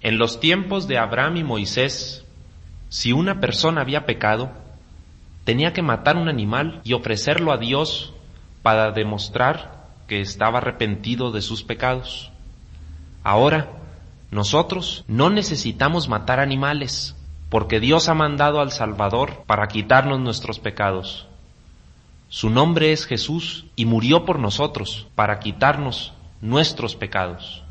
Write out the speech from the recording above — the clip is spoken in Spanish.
En los tiempos de Abraham y Moisés, si una persona había pecado, tenía que matar un animal y ofrecerlo a Dios para demostrar que estaba arrepentido de sus pecados. Ahora, nosotros no necesitamos matar animales, porque Dios ha mandado al Salvador para quitarnos nuestros pecados. Su nombre es Jesús y murió por nosotros para quitarnos nuestros pecados.